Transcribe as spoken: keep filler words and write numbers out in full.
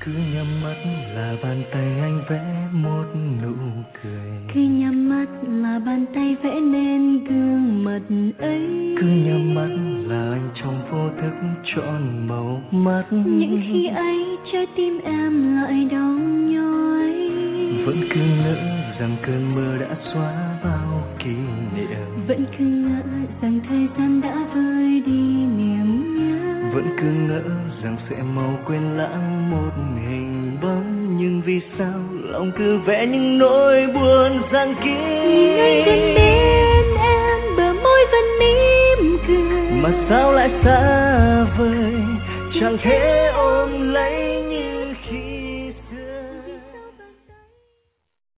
Cứ nhắm mắt là bàn tay anh vẽ một nụ cười. Cứ nhắm mắt là bàn tay vẽ nên gương mặt ấy. Cứ nhắm mắt là anh trong vô thức chọn màu mắt. Những khi ấy trái tim em lại đau nhói. Vẫn cứ ngỡ rằng cơn mưa đã xóa bao kỷ niệm. Vẫn cứ ngỡ rằng thời gian đã vơi đi niềm nhớ. Vẫn cứ ngỡ rằng sẽ mau quên lãng một hình bóng. Nhưng vì sao lòng cứ vẽ những nỗi buồn giăng kín. Nhìn anh gần bên em, bờ môi vẫn mỉm cười. Mà sao lại xa vời, chẳng thể ôm lấy